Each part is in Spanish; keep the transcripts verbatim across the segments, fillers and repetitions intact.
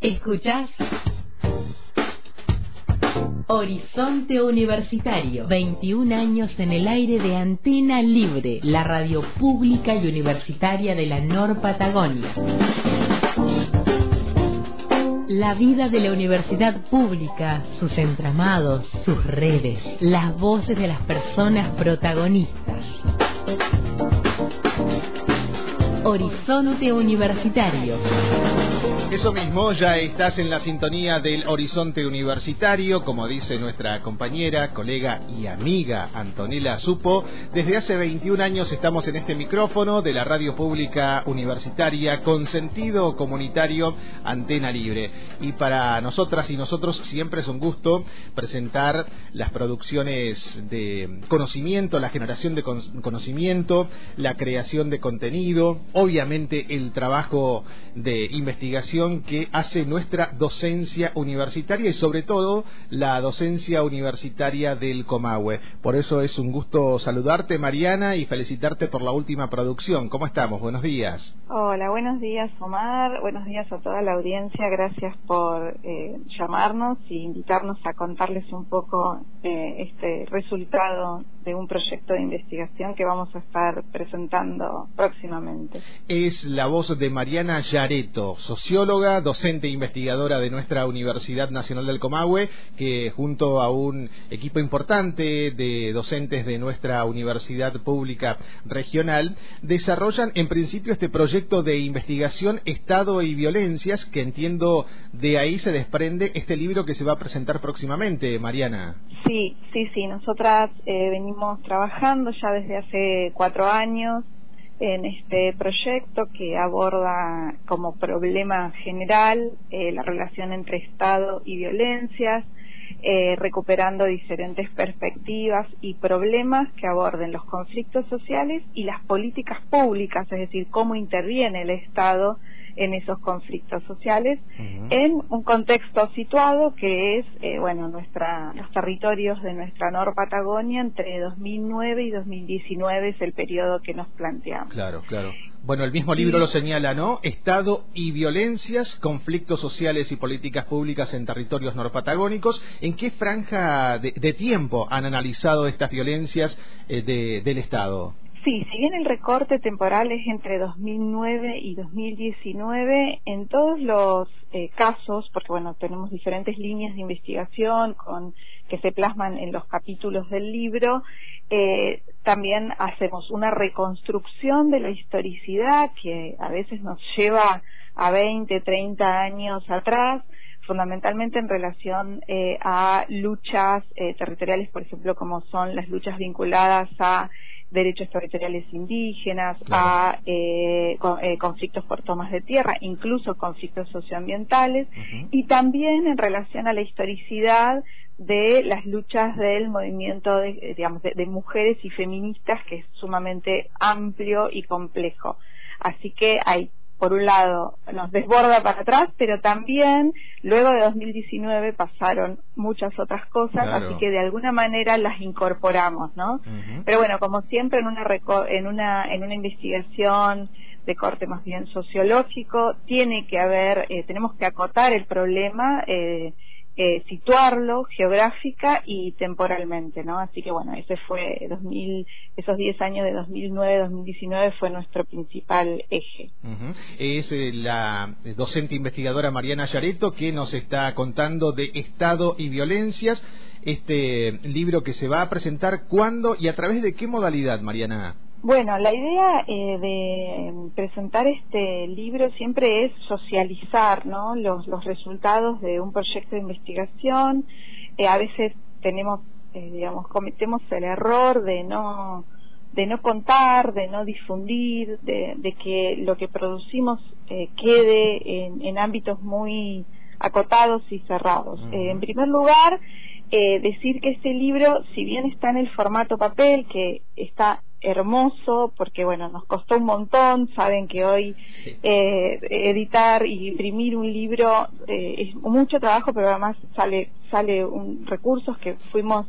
¿Escuchás? Horizonte Universitario, veintiún años en el aire de Antena Libre, la radio pública y universitaria de la Nor Patagonia. La vida de la universidad pública, sus entramados, sus redes, las voces de las personas protagonistas. Horizonte Universitario. Eso mismo, ya estás en la sintonía del Horizonte Universitario, como dice nuestra compañera, colega y amiga Antonella Supo. Desde hace veintiún años estamos en este micrófono de la radio pública universitaria con sentido comunitario Antena Libre. Y para nosotras y nosotros siempre es un gusto presentar las producciones de conocimiento, la generación de conocimiento, la creación de contenido, obviamente el trabajo de investigación que hace nuestra docencia universitaria y sobre todo la docencia universitaria del Comahue. Por eso es un gusto saludarte, Mariana, y felicitarte por la última producción. ¿Cómo estamos? Buenos días. Hola, buenos días, Omar. Buenos días a toda la audiencia. Gracias por eh, llamarnos e invitarnos a contarles un poco eh, este resultado de un proyecto de investigación que vamos a estar presentando próximamente. Es la voz de Mariana Yareto, socióloga, docente e investigadora de nuestra Universidad Nacional del Comahue, que junto a un equipo importante de docentes de nuestra Universidad Pública Regional desarrollan en principio este proyecto de investigación Estado y Violencias, que entiendo de ahí se desprende este libro que se va a presentar próximamente, Mariana. Sí, sí, sí, nosotras eh, venimos trabajando ya desde hace cuatro años en este proyecto que aborda como problema general eh, la relación entre Estado y violencias, eh, recuperando diferentes perspectivas y problemas que aborden los conflictos sociales y las políticas públicas, es decir, cómo interviene el Estado en esos conflictos sociales, uh-huh. en un contexto situado que es, eh, bueno, nuestra, los territorios de nuestra Nor Patagonia entre dos mil nueve y dos mil diecinueve es el periodo que nos planteamos. Claro, claro. Bueno, el mismo libro lo señala, ¿no? Estado y violencias, conflictos sociales y políticas públicas en territorios norpatagónicos. ¿En qué franja de, de tiempo han analizado estas violencias eh, de, del Estado? Sí, si bien el recorte temporal es entre dos mil nueve y dos mil diecinueve, en todos los eh, casos, porque bueno, tenemos diferentes líneas de investigación con que se plasman en los capítulos del libro, eh, también hacemos una reconstrucción de la historicidad que a veces nos lleva a veinte, treinta años atrás, fundamentalmente en relación eh, a luchas eh, territoriales, por ejemplo, como son las luchas vinculadas a derechos territoriales indígenas, claro. a eh, con, eh, conflictos por tomas de tierra, incluso conflictos socioambientales, uh-huh. y también en relación a la historicidad de las luchas del movimiento de, digamos, de, de mujeres y feministas, que es sumamente amplio y complejo. Así que hay, por un lado, nos desborda para atrás, pero también luego de dos mil diecinueve pasaron muchas otras cosas, claro. así que de alguna manera las incorporamos, ¿no? Uh-huh. Pero bueno, como siempre en una reco- en una en una investigación de corte más bien sociológico, tiene que haber, eh, tenemos que acotar el problema, eh, Eh, situarlo geográfica y temporalmente, ¿no? Así que bueno, ese fue dos mil, esos diez años de dos mil nueve a dos mil diecinueve fue nuestro principal eje. Uh-huh. Es eh, la docente investigadora Mariana Yareto que nos está contando de Estado y Violencias, este libro que se va a presentar cuándo y a través de qué modalidad, Mariana. Bueno, la idea eh, de presentar este libro siempre es socializar, ¿no? Los, los resultados de un proyecto de investigación. Eh, a veces tenemos, eh, digamos, cometemos el error de no de no contar, de no difundir, de, de que lo que producimos eh, quede en, en ámbitos muy acotados y cerrados. Uh-huh. Eh, en primer lugar, eh, decir que este libro, si bien está en el formato papel, que está hermoso, porque bueno, nos costó un montón, saben que hoy sí. eh, editar y imprimir un libro eh, es mucho trabajo, pero además sale sale un recursos que fuimos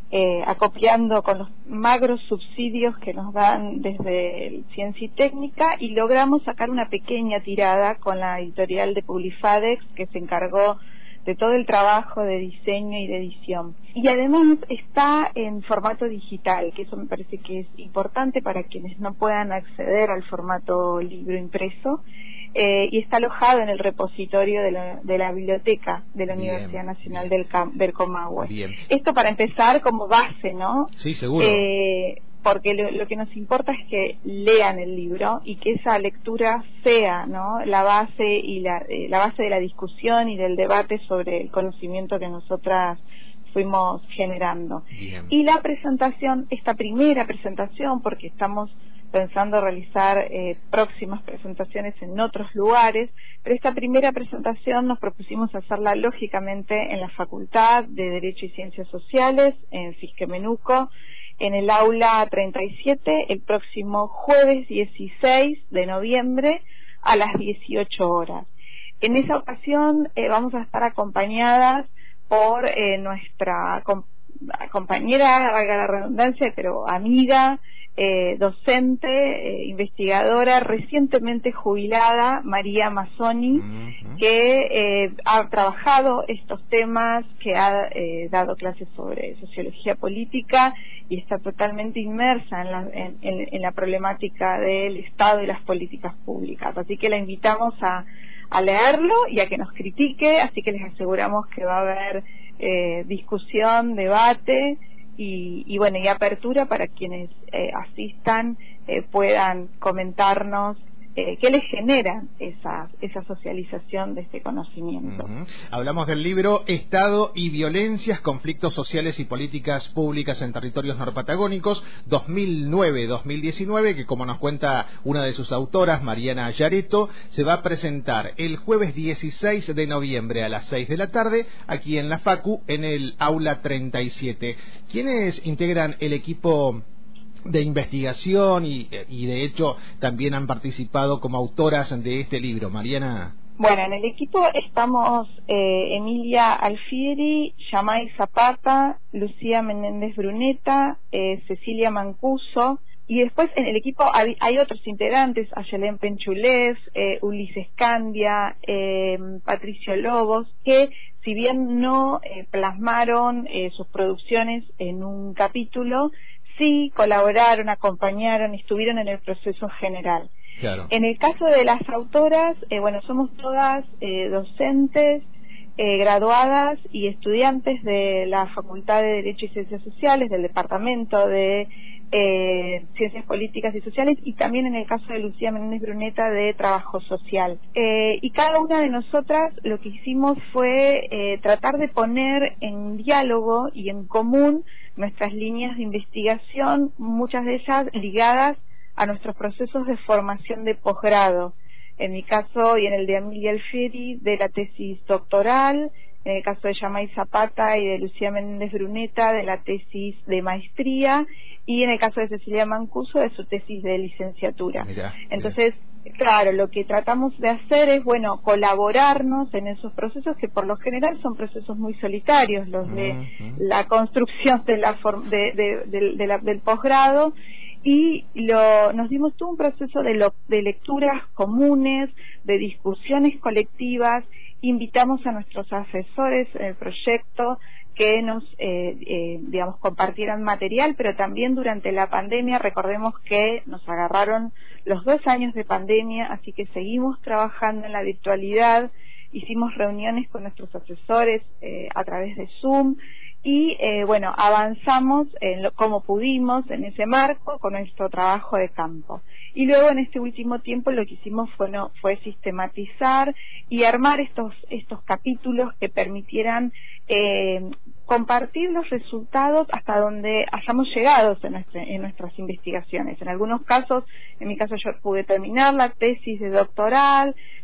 eh, acopiando con los magros subsidios que nos dan desde el Ciencia y Técnica, y logramos sacar una pequeña tirada con la editorial de Publifadex, que se encargó de todo el trabajo de diseño y de edición. Y además está en formato digital, que eso me parece que es importante para quienes no puedan acceder al formato libro impreso, eh, y está alojado en el repositorio de la, de la biblioteca de la Bien. Universidad Nacional del, Cam, del Comahue. Bien. Esto para empezar como base, ¿no? Sí, seguro. Eh, porque lo, lo que nos importa es que lean el libro y que esa lectura sea, ¿no?, la base y la, eh, la base de la discusión y del debate sobre el conocimiento que nosotras fuimos generando. Bien. Y la presentación, esta primera presentación, porque estamos pensando realizar eh, próximas presentaciones en otros lugares, pero esta primera presentación nos propusimos hacerla lógicamente en la Facultad de Derecho y Ciencias Sociales, en Fisquemenuco, en el aula treinta y siete, el próximo jueves dieciséis de noviembre a las dieciocho horas. En esa ocasión eh, vamos a estar acompañadas por eh, nuestra com compañera, valga la redundancia, pero amiga, eh, docente, eh, investigadora, recientemente jubilada, María Mazzoni, uh-huh. que eh, ha trabajado estos temas, que ha eh, dado clases sobre sociología política y está totalmente inmersa en la, en, en, en la problemática del Estado y las políticas públicas. Así que la invitamos a, a leerlo y a que nos critique, así que les aseguramos que va a haber eh, discusión, debate y, y bueno, y apertura para quienes eh, asistan, eh, puedan comentarnos Eh, ¿qué les genera esa, esa socialización de este conocimiento? Uh-huh. Hablamos del libro Estado y Violencias, Conflictos Sociales y Políticas Públicas en Territorios Norpatagónicos, dos mil nueve a dos mil diecinueve, que, como nos cuenta una de sus autoras, Mariana Yareto, se va a presentar el jueves dieciséis de noviembre a las seis de la tarde, aquí en la Facu, en el aula treinta y siete. ¿Quiénes integran el equipo de investigación y, y de hecho también han participado como autoras de este libro, Mariana? Bueno, en el equipo estamos eh, Emilia Alfieri, Yamay Zapata, Lucía Menéndez Bruneta, eh, Cecilia Mancuso, y después en el equipo hay, hay otros integrantes, Ayelén Penchulés, eh, Ulises Candia, eh, Patricio Lobos, que si bien no eh, plasmaron eh, sus producciones en un capítulo, sí colaboraron, acompañaron, estuvieron en el proceso general. Claro. En el caso de las autoras, eh, bueno, somos todas eh, docentes, eh, graduadas y estudiantes de la Facultad de Derecho y Ciencias Sociales, del Departamento de eh, Ciencias Políticas y Sociales, y también en el caso de Lucía Menéndez Bruneta, de Trabajo Social. Eh, y cada una de nosotras lo que hicimos fue eh, tratar de poner en diálogo y en común nuestras líneas de investigación, muchas de ellas ligadas a nuestros procesos de formación de posgrado. En mi caso y en el de Emilia Alfieri, de la tesis doctoral, en el caso de Yamay Zapata y de Lucía Menéndez Bruneta, de la tesis de maestría, y en el caso de Cecilia Mancuso, de su tesis de licenciatura. Mirá, Entonces, mirá. Claro, lo que tratamos de hacer es, bueno, colaborarnos en esos procesos que por lo general son procesos muy solitarios, los de uh-huh. la construcción de la form de, de, de, de la, del posgrado, y lo, nos dimos todo un proceso de, lo, de lecturas comunes, de discusiones colectivas. Invitamos a nuestros asesores en el proyecto que nos, eh, eh, digamos, compartieran material, pero también durante la pandemia, recordemos que nos agarraron los dos años de pandemia, así que seguimos trabajando en la virtualidad, hicimos reuniones con nuestros asesores eh, a través de Zoom, y eh, bueno, avanzamos en lo, como pudimos en ese marco con nuestro trabajo de campo. Y luego en este último tiempo lo que hicimos fue, no, fue sistematizar y armar estos, estos capítulos que permitieran eh, compartir los resultados hasta donde hayamos llegado en, nuestra, en nuestras investigaciones. En algunos casos, en mi caso yo pude terminar la tesis de doctoral,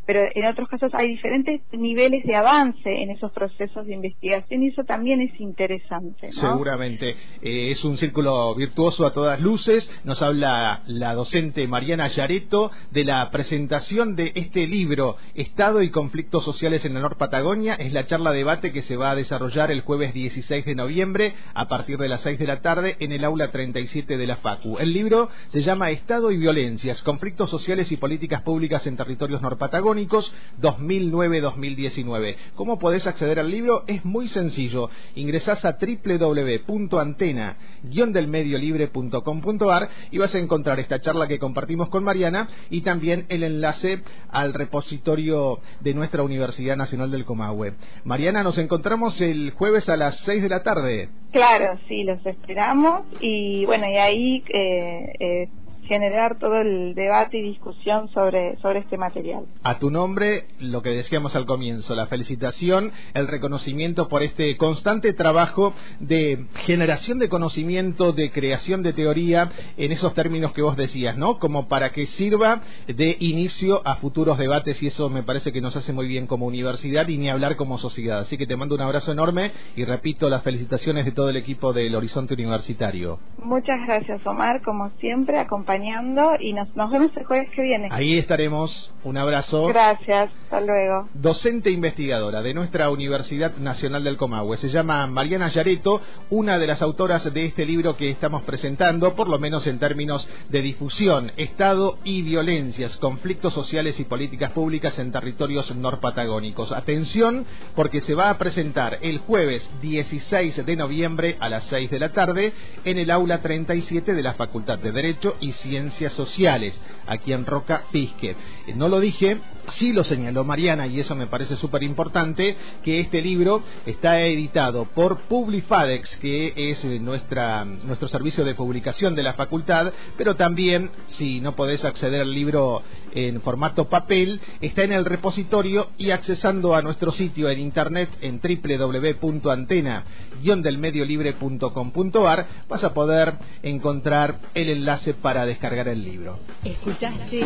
pero en otros casos hay diferentes niveles de avance en esos procesos de investigación y eso también es interesante, ¿no? Seguramente. Eh, es un círculo virtuoso a todas luces. Nos habla la docente Mariana Yareto de la presentación de este libro, Estado y Conflictos Sociales en la Nor Patagonia. Es la charla debate que se va a desarrollar el jueves dieciséis de noviembre a partir de las seis de la tarde en el aula treinta y siete de la Facu. El libro se llama Estado y Violencias, Conflictos Sociales y Políticas Públicas en Territorios Norpatagónicos dos mil nueve a dos mil diecinueve. ¿Cómo podés acceder al libro? Es muy sencillo. Ingresás a doble u doble u doble u punto antena guion del medio libre punto com punto ar y vas a encontrar esta charla que compartimos con Mariana y también el enlace al repositorio de nuestra Universidad Nacional del Comahue. Mariana, nos encontramos el jueves a las seis de la tarde. Claro, sí, los esperamos y bueno, y ahí eh, eh, generar todo el debate y discusión sobre, sobre este material. A tu nombre, lo que decíamos al comienzo, la felicitación, el reconocimiento por este constante trabajo de generación de conocimiento, de creación de teoría en esos términos que vos decías, ¿no? Como para que sirva de inicio a futuros debates y eso me parece que nos hace muy bien como universidad y ni hablar como sociedad. Así que te mando un abrazo enorme y repito las felicitaciones de todo el equipo del Horizonte Universitario. Muchas gracias, Omar, como siempre, acompañando y nos, nos vemos el jueves que viene. Ahí estaremos. Un abrazo. Gracias, hasta luego. Docente investigadora de nuestra Universidad Nacional del Comahue. Se llama Mariana Yareto, una de las autoras de este libro que estamos presentando, por lo menos en términos de difusión, Estado y Violencias, Conflictos Sociales y Políticas Públicas en Territorios Norpatagónicos. Atención, porque se va a presentar el jueves dieciséis de noviembre a las seis de la tarde en el aula treinta y siete de la Facultad de Derecho y Ciencias Sociales, aquí en Roca Fisque. No lo dije, sí lo señaló Mariana, y eso me parece súper importante, que este libro está editado por Publifadex, que es nuestra nuestro servicio de publicación de la facultad, pero también, si no podés acceder al libro en formato papel, está en el repositorio y accesando a nuestro sitio en internet en doble u doble u doble u punto antena guion del medio libre punto com punto ar vas a poder encontrar el enlace para descargar el libro. Escuchaste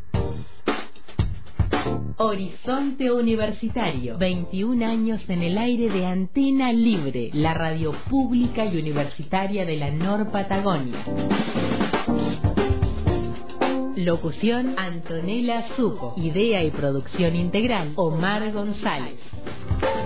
Horizonte Universitario, veintiún años en el aire de Antena Libre, la radio pública y universitaria de la Nor Patagonia. Locución Antonella Supo. Idea y producción integral Omar González.